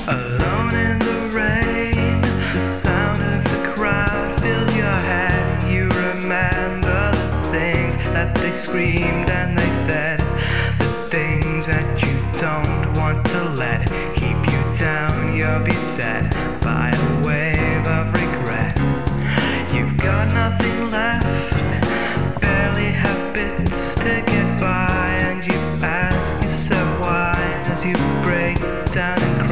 Alone in the rain, the sound of the crowd fills your head. You remember the things that they screamed and they said, the things that you don't want to let keep you down. You'll be set by a wave of regret. You've got nothing left, barely have bits to get by, and you ask yourself why as you break down and